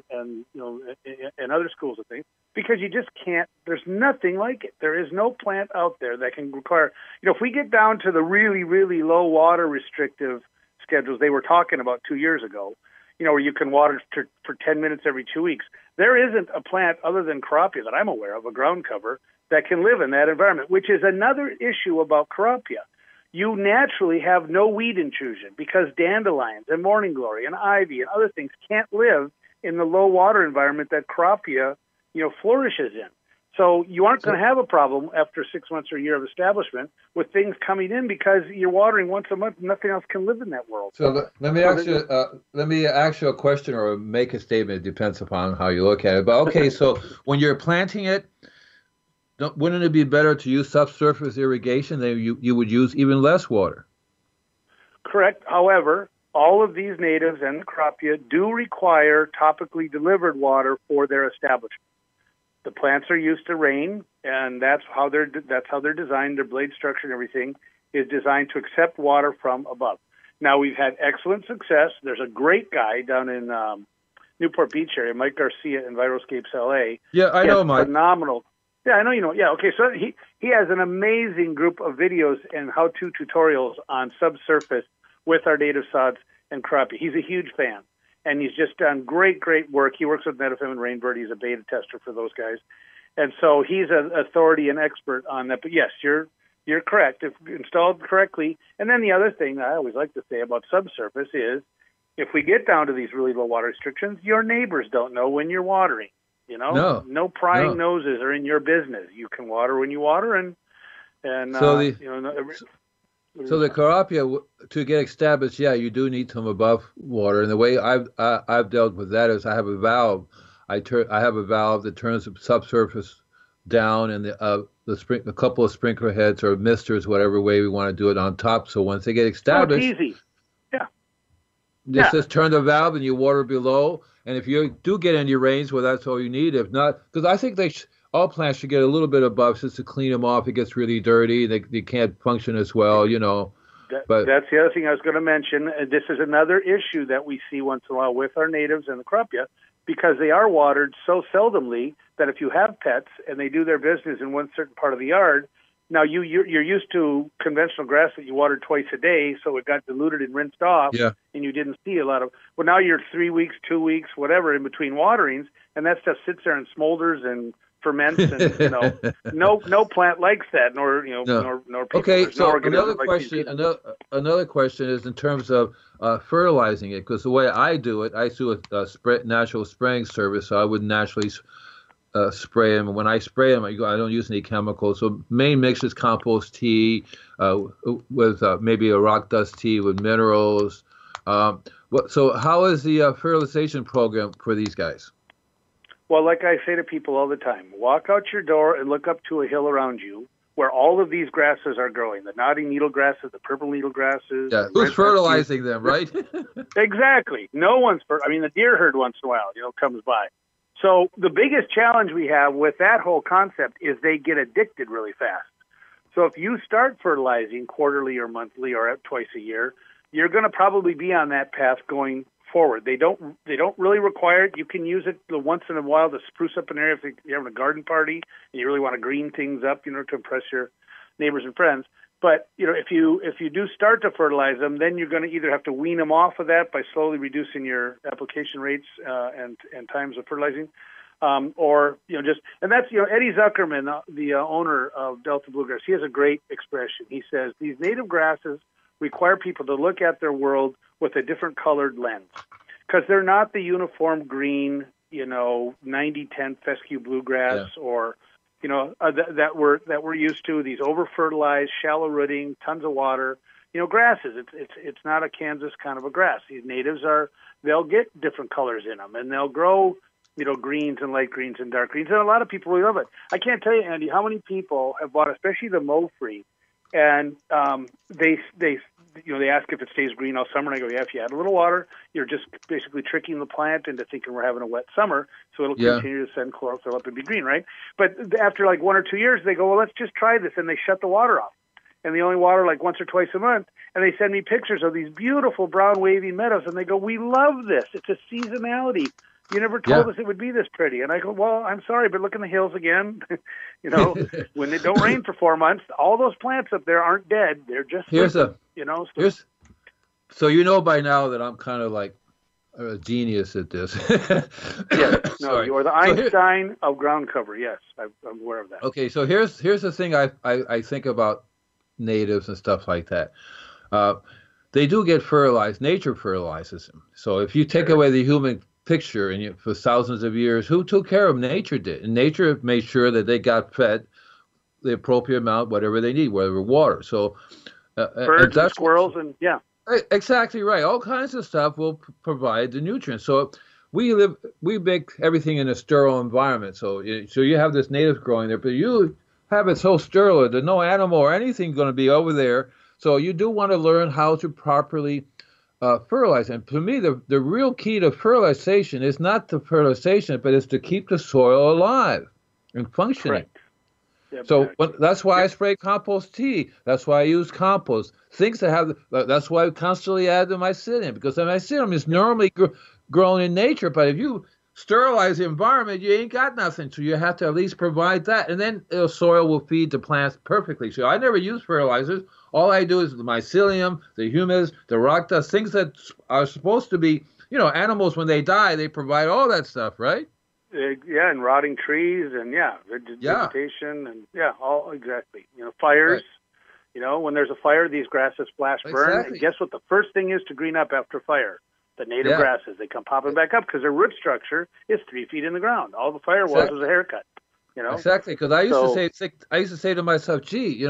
other schools and things, because you just can't, there's nothing like it. There is no plant out there that can require, if we get down to the really, really low water restrictive schedules they were talking about 2 years ago, where you can water for 10 minutes every 2 weeks, there isn't a plant other than Carapia that I'm aware of, a ground cover, that can live in that environment, which is another issue about Carapia. You naturally have no weed intrusion because dandelions and morning glory and ivy and other things can't live in the low water environment that Carapia, flourishes in. So you aren't going to have a problem after 6 months or a year of establishment with things coming in because you're watering once a month. Nothing else can live in that world. So let me ask you a question or make a statement. It depends upon how you look at it. But okay, so when you're planting it, wouldn't it be better to use subsurface irrigation than you would use even less water? Correct. However, all of these natives and the Carapia do require topically delivered water for their establishment. The plants are used to rain, and that's how they're designed. Their blade structure and everything is designed to accept water from above. Now, we've had excellent success. There's a great guy down in Newport Beach area, Mike Garcia, Enviroscapes LA. Yeah, I know Mike. Phenomenal. Yeah, I know you know. Yeah, okay. So he has an amazing group of videos and how-to tutorials on subsurface with our native sods and Carapia. He's a huge fan, and he's just done great work. He works with Metafim and Rainbird. He's a beta tester for those guys, and so he's an authority and expert on that. But yes, you're correct. If installed correctly, and then the other thing I always like to say about subsurface is, if we get down to these really low water restrictions, your neighbors don't know when you're watering. No prying noses are in your business. You can water when you water, and so the Carapia, to get established, you do need some above water. And the way I've dealt with that is I have a valve. I have a valve that turns the subsurface down, and a couple of sprinkler heads or misters, whatever way we want to do it, on top. So once they get established, it's easy. Just turn the valve and you water below. And if you do get any rains, well, that's all you need. If not, because I think all plants should get a little bit above just to clean them off. It gets really dirty. They can't function as well, But that's the other thing I was going to mention. This is another issue that we see once in a while with our natives and the Carapia, because they are watered so seldomly that if you have pets and they do their business in one certain part of the yard, now you're used to conventional grass that you watered twice a day, so it got diluted and rinsed off, and you didn't see a lot of. Well, now you're 3 weeks, 2 weeks, whatever in between waterings, and that stuff sits there and smolders and ferments, and no plant likes that, nor people. Okay, so another question is in terms of fertilizing it, because the way I do it, I do a natural spraying service, so I would naturally spray them. When I spray them, I don't use any chemicals. So main mix is compost tea with maybe a rock dust tea with minerals. So how is the fertilization program for these guys? Well, like I say to people all the time, walk out your door and look up to a hill around you. where all of these grasses are growing, the nodding needle grasses, the purple needle grasses. Yeah, who's fertilizing them, right? Exactly. No one's, the deer herd once in a while, comes by. So the biggest challenge we have with that whole concept is they get addicted really fast. So if you start fertilizing quarterly or monthly or twice a year, you're going to probably be on that path going forward. They don't really require it. You can use it once in a while to spruce up an area if you're having a garden party and you really want to green things up, to impress your neighbors and friends. But if you do start to fertilize them, then you're going to either have to wean them off of that by slowly reducing your application rates and times of fertilizing, or and that's Eddie Zuckerman, the owner of Delta Bluegrass. He has a great expression. He says these native grasses require people to look at their world with a different colored lens, because they're not the uniform green, 90-10 fescue bluegrass or that we're used to. These over fertilized, shallow rooting, tons of water, grasses. It's not a Kansas kind of a grass. These natives they'll get different colors in them, and they'll grow greens and light greens and dark greens, and a lot of people really love it. I can't tell you, Andy, how many people have bought, especially the Mo-Free, and they ask if it stays green all summer, and I go, yeah, if you add a little water, you're just basically tricking the plant into thinking we're having a wet summer, so it'll continue to send chlorophyll up and be green, right? But after like 1 or 2 years, they go, well, let's just try this, and they shut the water off. And they only water like once or twice a month, and they send me pictures of these beautiful brown wavy meadows, and they go, we love this. It's a seasonality. You never told us it would be this pretty. And I go, well, I'm sorry, but look in the hills again. When it don't rain for 4 months, all those plants up there aren't dead. They're just, So by now that I'm kind of like a genius at this. Yes, no, you are the Einstein of ground cover. Yes, I'm aware of that. Okay, so here's the thing I think about natives and stuff like that. They do get fertilized. Nature fertilizes them. So if you take away the human picture and for thousands of years, who took care of them? Nature did. And nature made sure that they got fed the appropriate amount, whatever they need, whatever water. So birds and squirrels and exactly right. All kinds of stuff will provide the nutrients. So we make everything in a sterile environment. So you have this native growing there, but you have it so sterile that no animal or anything going to be over there. So you do want to learn how to properly fertilize. And to me, the real key to fertilization is not the fertilization, but it's to keep the soil alive and functioning. Correct. Yep, so that's why I spray compost tea. That's why I use compost. Things that have. That's why I constantly add the mycelium, because the mycelium is normally grown in nature. But if you sterilize the environment, you ain't got nothing. So you have to at least provide that, and then the soil will feed the plants perfectly. So I never use fertilizers. All I do is the mycelium, the humus, the rock dust, things that are supposed to be, animals when they die, they provide all that stuff, right? Yeah, and rotting trees and vegetation and all exactly. Fires. Right. When there's a fire, these grasses flash burn. Exactly. And guess what? The first thing is to green up after fire. The native grasses, they come popping back up because their root structure is 3 feet in the ground. All the fire was a haircut. Exactly, because I used to say to myself, gee,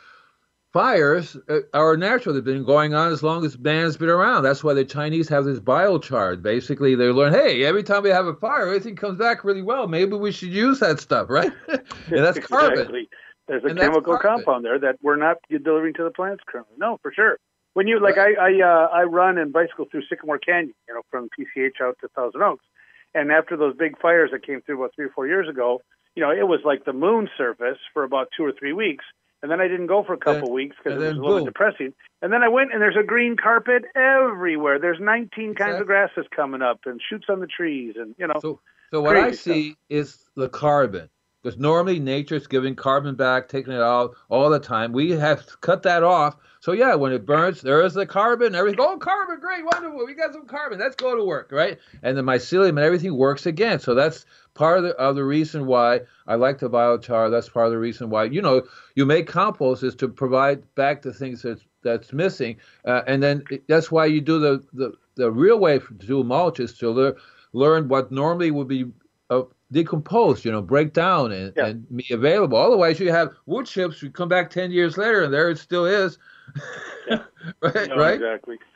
fires are natural. They've been going on as long as man's been around. That's why the Chinese have this biochar. Basically, they learn, hey, every time we have a fire, everything comes back really well. Maybe we should use that stuff, right? And that's carbon. Exactly. There's a chemical compound there that we're not delivering to the plants currently. No, for sure. When you I run and bicycle through Sycamore Canyon, from PCH out to Thousand Oaks, and after those big fires that came through about 3 or 4 years ago, it was like the moon surface for about 2 or 3 weeks. And then I didn't go for a couple weeks because it was a little bit depressing. And then I went, and there's a green carpet everywhere. There's 19 kinds of grasses coming up and shoots on the trees, and So what I see is the carbon, because normally nature's giving carbon back, taking it out all the time. We have to cut that off. So when it burns, there is the carbon. Everything. Oh, carbon, great, wonderful. We got some carbon. Let's go to work, right? And the mycelium and everything works again. So that's part of the reason why I like the biochar. That's part of the reason why you make compost is to provide back the things that's missing, and then that's why you do the real way to do mulch is to learn what normally would be decomposed, break down and be available. Otherwise, you have wood chips. You come back 10 years later, and there it still is. Yeah. right? Exactly.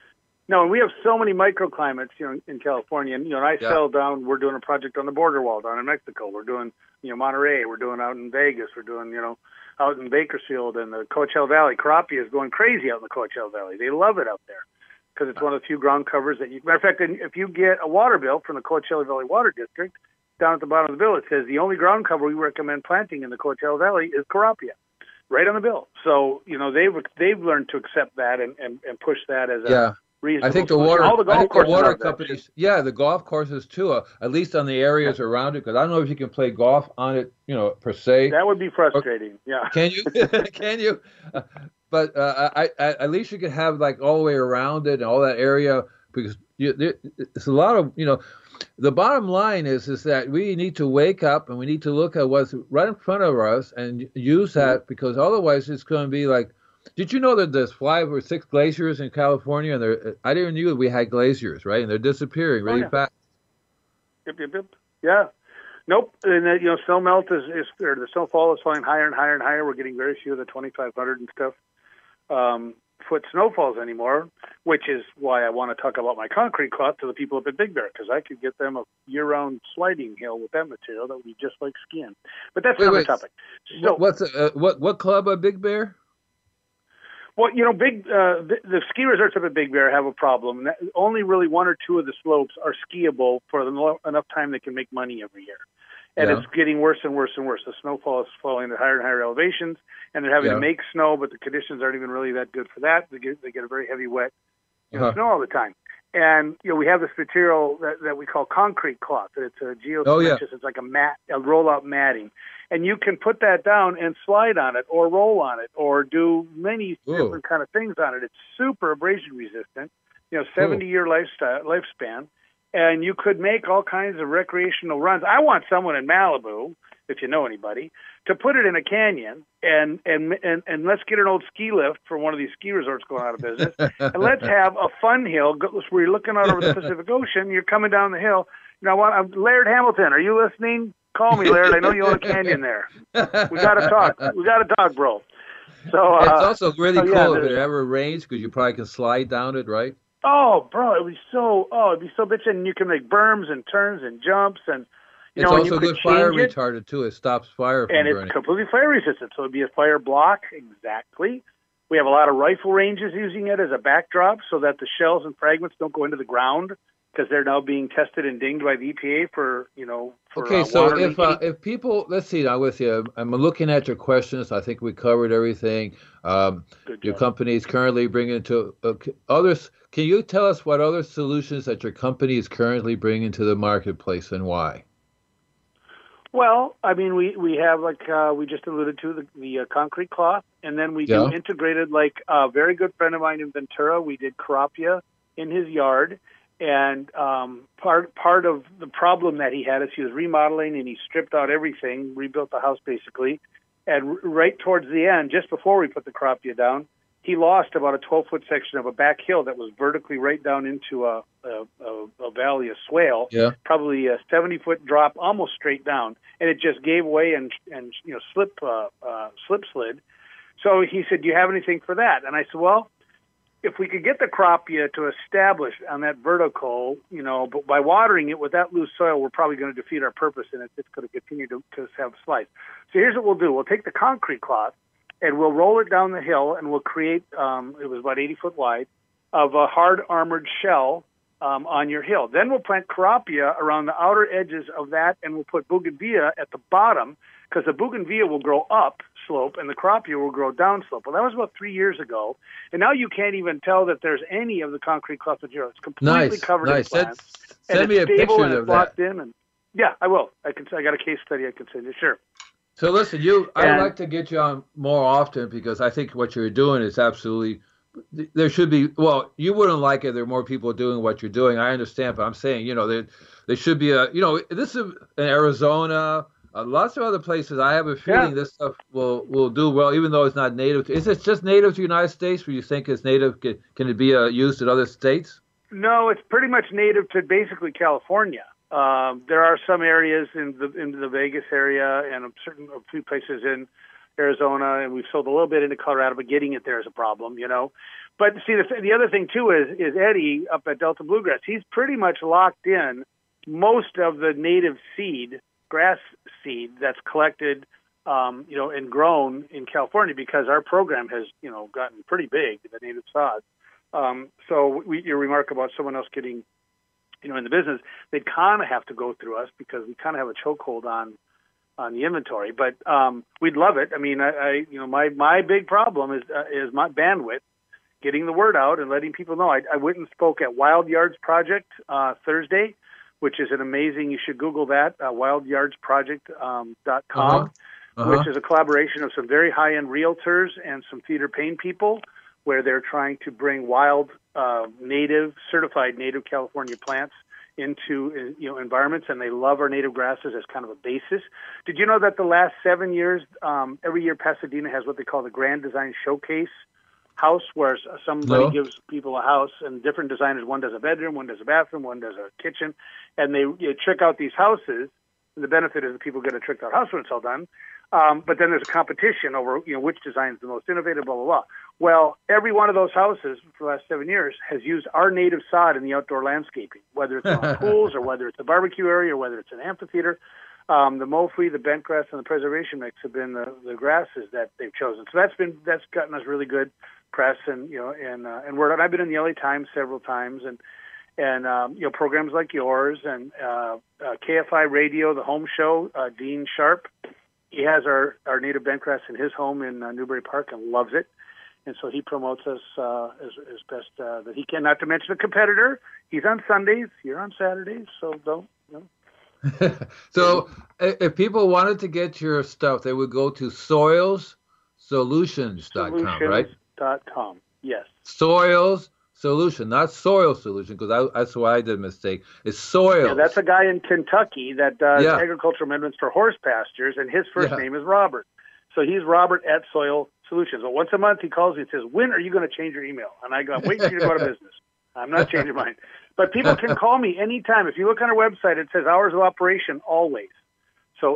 No, and we have so many microclimates, in California. And, and I Yeah. sell down, we're doing a project on the border wall down in Mexico. We're doing, Monterey. We're doing out in Vegas. We're doing, out in Bakersfield and the Coachella Valley. Carapia is going crazy out in the Coachella Valley. They love it out there because it's one of the few ground covers that matter of fact, if you get a water bill from the Coachella Valley Water District, down at the bottom of the bill, it says the only ground cover we recommend planting in the Coachella Valley is Carapia, right on the bill. So, they've learned to accept that and push that as a reasonable I think the solution. water, All the golf courses have that, companies, the golf courses too, at least on the areas around it, because I don't know if you can play golf on it, per se. That would be frustrating. Yeah. Can you? Can you? But at least you can have like all the way around it and all that area, because it's a lot of, the bottom line is that we need to wake up and we need to look at what's right in front of us and use that, because otherwise it's going to be like, did you know that there's 5 or 6 glaciers in California? And I didn't know we had glaciers, right? And they're disappearing really fast. Yep. Yeah. Nope. And snow melt or the snowfall is falling higher and higher and higher. We're getting very few of the 2,500 and stuff foot snowfalls anymore, which is why I want to talk about my concrete cloth to the people up at Big Bear, because I could get them a year-round sliding hill with that material that would be just like skiing. But that's another topic. So, what club at Big Bear? Well, the ski resorts up at Big Bear have a problem. Only really 1 or 2 of the slopes are skiable for enough time they can make money every year. And it's getting worse and worse and worse. The snowfall is falling at higher and higher elevations, and they're having to make snow, but the conditions aren't even really that good for that. They get a very heavy, wet snow all the time. And we have this material that we call concrete cloth. It's a geocementous. It's like a mat, a roll-out matting. And you can put that down and slide on it or roll on it or do many different kind of things on it. It's super abrasion resistant, 70-year lifespan. And you could make all kinds of recreational runs. I want someone in Malibu, if you know anybody, to put it in a canyon and let's get an old ski lift for one of these ski resorts going out of business. And let's have a fun hill where you're looking out over the Pacific Ocean. You're coming down the hill. Laird Hamilton, are you listening? Call me, Laird. I know you own a canyon there. We got to talk. We got to talk, bro. So it's also really cool if it ever rains, because you probably can slide down it, right? Oh, bro, it'd be so bitchin'. And you can make berms and turns and jumps, and it's also good fire retardant too. It stops fire from burning. And it's completely fire resistant, so it'd be a fire block. Exactly. We have a lot of rifle ranges using it as a backdrop, so that the shells and fragments don't go into the ground, because they're now being tested and dinged by the EPA for Okay, so if people, let's see, now with you, I'm looking at your questions. I think we covered everything. Your company is currently bringing to others. Can you tell us what other solutions that your company is currently bringing to the marketplace and why? Well, I mean, we have, like we just alluded to, the concrete cloth, and then we do integrated, like a very good friend of mine in Ventura. We did Carapia in his yard. And part of the problem that he had is he was remodeling, and he stripped out everything, rebuilt the house basically. And right towards the end, just before we put the Carapia down, he lost about a 12-foot section of a back hill that was vertically right down into a valley, a swale, probably a 70-foot drop, almost straight down, and it just gave way and slip slid. So he said, "Do you have anything for that?" And I said, "Well, if we could get the Carapia to establish on that vertical, but by watering it with that loose soil, we're probably going to defeat our purpose, and it's going to continue to have slides. So here's what we'll do. We'll take the concrete cloth, and we'll roll it down the hill, and we'll create, it was about 80 foot wide, of a hard armored shell on your hill. Then we'll plant Carapia around the outer edges of that, and we'll put bougainvillea at the bottom, because the bougainvillea will grow up slope and the Carapia will grow down slope. Well, that was about 3 years ago, and now you can't even tell that there's any of the concrete cloth material. It's completely covered in plants. Send me a picture of that. Yeah, I will. I got a case study I can send you. Sure. So listen, I'd like to get you on more often, because I think what you're doing is absolutely. There should be. Well, you wouldn't like it. There are more people doing what you're doing. I understand, but I'm saying, there should be a. This is in Arizona. Lots of other places. I have a feeling this stuff will do well, even though it's not native. Is it just native to the United States, or you think it's native? Can it be used in other states? No, it's pretty much native to basically California. There are some areas in the Vegas area and a few places in Arizona, and we've sold a little bit into Colorado, but getting it there is a problem, But see, the other thing too is Eddie up at Delta Bluegrass. He's pretty much locked in most of the native seed, grass seed that's collected, and grown in California because our program has, gotten pretty big, the native sod. So your remark about someone else getting, in the business, they'd kind of have to go through us because we kind of have a chokehold on the inventory. But we'd love it. I mean, my big problem is my bandwidth, getting the word out and letting people know. I went and spoke at Wild Yards Project Thursday, which is an amazing. You should Google that, wildyardsproject.com. Which is a collaboration of some very high-end realtors and some Theater Pain people, where they're trying to bring wild, certified native California plants into environments, and they love our native grasses as kind of a basis. Did you know that the last 7 years, every year Pasadena has what they call the Grand Design Showcase house, where somebody gives people a house, and different designers, one does a bedroom, one does a bathroom, one does a kitchen, and they trick out these houses. And the benefit is that people get a tricked out house when it's all done. But then there's a competition over, which design is the most innovative, blah, blah, blah. Well, every one of those houses for the last 7 years has used our native sod in the outdoor landscaping, whether it's on pools or whether it's a barbecue area or whether it's an amphitheater. The Mophie, the bentgrass, and the preservation mix have been the grasses that they've chosen. So that's gotten us really good press and word. I've been in the LA Times several times and programs like yours and KFI Radio, the home show, Dean Sharp. He has our native bentgrass in his home in Newbury Park and loves it. And so he promotes us as best that he can, not to mention a competitor. He's on Sundays, you're on Saturdays, so don't. So if people wanted to get your stuff, they would go to soilssolutions.com, right? .com, yes. Soils Solution, not Soil Solution, because that's why I did a mistake. It's Soils. Yeah, that's a guy in Kentucky that does agricultural amendments for horse pastures, and his first name is Robert. So he's Robert at Soil Solutions. Well, once a month he calls me and says, "When are you going to change your email?" And I go, "I'm waiting for you to go out of business. I'm not changing mine." But people can call me anytime. If you look on our website, it says hours of operation always. So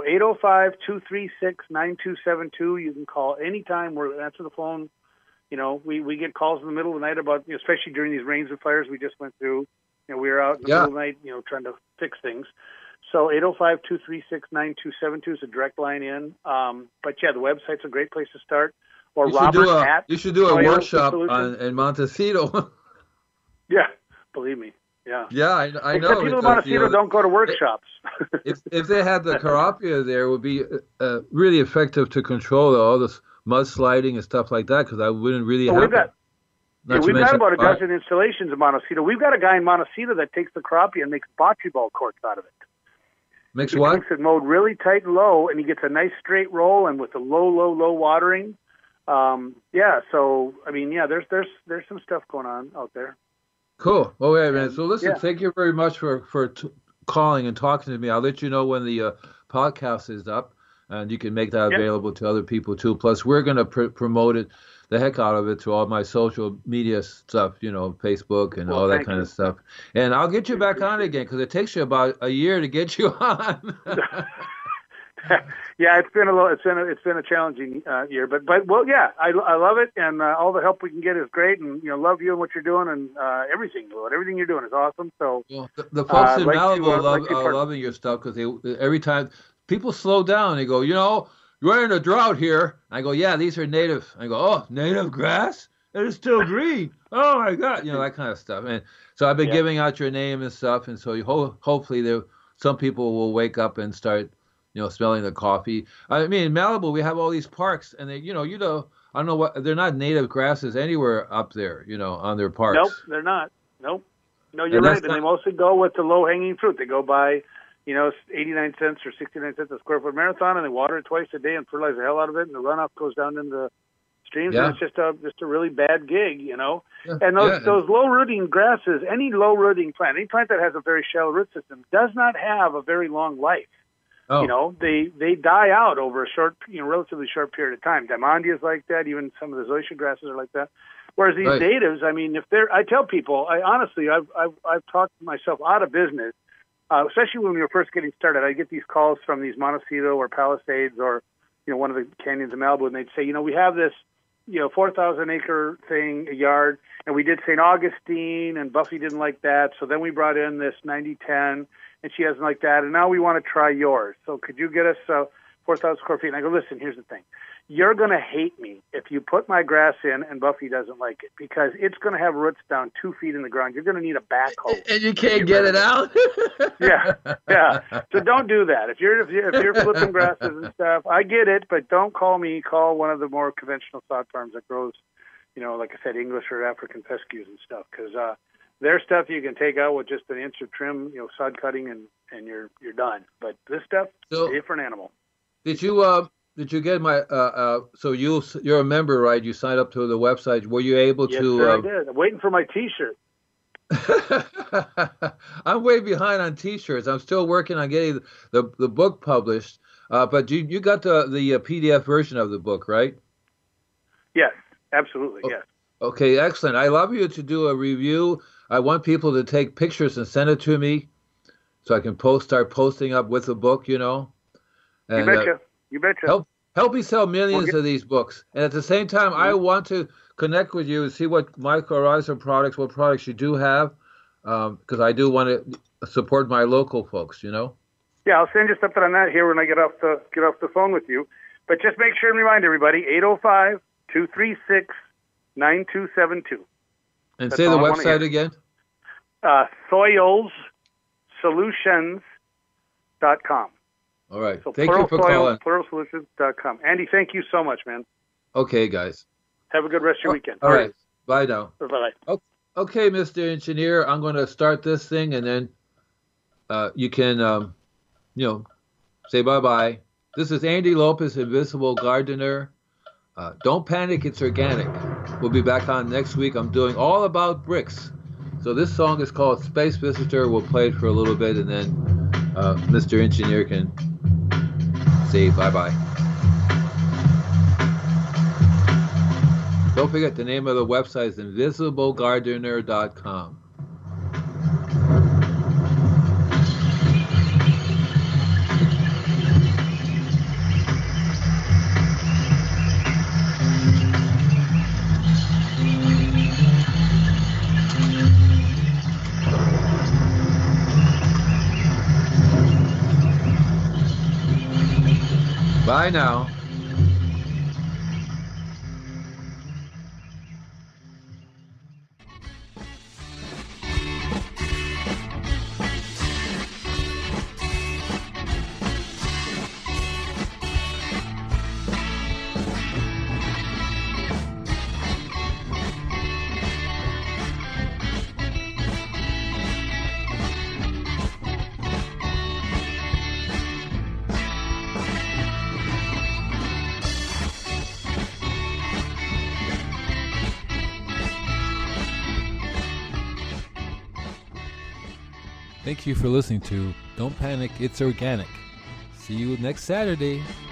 805-236-9272. You can call anytime. We'll answer the phone. We get calls in the middle of the night about, especially during these rains and fires we just went through. We were out in the middle of the night, trying to fix things. So 805-236-9272 is a direct line in. But the website's a great place to start. Or you should do a workshop in Montecito. Yeah, believe me. Yeah. Yeah, I know. Except people in Montecito don't go to workshops. if they had the Carapia there, it would be really effective to control all this mudsliding and stuff like that, because I wouldn't really have it. We've got about a dozen installations in Montecito. We've got a guy in Montecito that takes the Carapia and makes bocce ball courts out of it. Makes he what? He makes it mowed really tight and low, and he gets a nice straight roll, and with the low watering. So there's some stuff going on out there. Cool. Oh, yeah, man. So listen, thank you very much for calling and talking to me. I'll let you know when the podcast is up, and you can make that available to other people too. Plus, we're going to promote it, the heck out of it, to all my social media stuff, Facebook and all that kind of stuff. And I'll get you back on again, because it takes you about a year to get you on. Yeah, it's been a challenging year, but I love it, and all the help we can get is great, and love you and what you're doing, and everything you're doing is awesome. So the folks in Malibu are loving your stuff, because every time people slow down, they go, you're in a drought here. I go, yeah, these are native. I go, oh, native grass? It is still green. Oh my God, that kind of stuff. And so I've been giving out your name and stuff, and so hopefully some people will wake up and start smelling the coffee. I mean, in Malibu, we have all these parks, and they, I don't know what, they're not native grasses anywhere up there, on their parks. Nope, they're not. Nope. No, you're right. And they mostly go with the low-hanging fruit. They go by, 89 cents or 69 cents a square foot marathon, and they water it twice a day and fertilize the hell out of it, and the runoff goes down into the streams, and it's just a really bad gig, Yeah. And those low-rooting grasses, any low-rooting plant, any plant that has a very shallow root system, does not have a very long life. Oh. They die out over a relatively short period of time. Diamondia is like that. Even some of the zoysia grasses are like that. Whereas these natives, I mean, I tell people, I've talked myself out of business, especially when we were first getting started. I get these calls from these Montecito or Palisades or, one of the canyons of Malibu, and they'd say, we have this 4,000 acre thing, a yard, and we did St. Augustine, and Buffy didn't like that. So then we brought in this 90-10, and she doesn't like that. And now we want to try yours. So could you get us 4,000 square feet? And I go, listen, here's the thing. You're going to hate me if you put my grass in and Buffy doesn't like it, because it's going to have roots down 2 feet in the ground. You're going to need a backhoe. And you can't get it out? Yeah. So don't do that. If you're flipping grasses and stuff, I get it, but don't call me. Call one of the more conventional sod farms that grows, like I said, English or African fescues and stuff, because their stuff you can take out with just an inch of trim, sod cutting, and you're done. But this stuff, different animal. Did you get my? So you're a member, right? You signed up to the website. Were you able to? Yes, sir, I did. I'm waiting for my T-shirt. I'm way behind on T-shirts. I'm still working on getting the book published. But you got the PDF version of the book, right? Yes, absolutely. Yes. Okay, excellent. I love you to do a review. I want people to take pictures and send it to me, so I can start posting up with the book. And, You betcha. Help me sell millions of these books. And at the same time, I want to connect with you and see what mycorrhizal products, what products you do have, because I do want to support my local folks, Yeah, I'll send you something on that here when I get off the phone with you. But just make sure and remind everybody, 805-236-9272. And say the website again. Soilsolutions.com. All right. So thank you for calling. Pluralsolutions.com. Andy, thank you so much, man. Okay, guys. Have a good rest of your weekend. All right. Bye now. Bye-bye. Okay, Mr. Engineer, I'm going to start this thing, and then you can, say bye-bye. This is Andy Lopez, Invisible Gardener. Don't panic, it's organic. We'll be back on next week. I'm doing all about bricks. So this song is called Space Visitor. We'll play it for a little bit, and then Mr. Engineer can say bye-bye. Don't forget, the name of the website is invisiblegardener.com. Bye now. Thank you for listening to Don't Panic, It's Organic. See you next Saturday.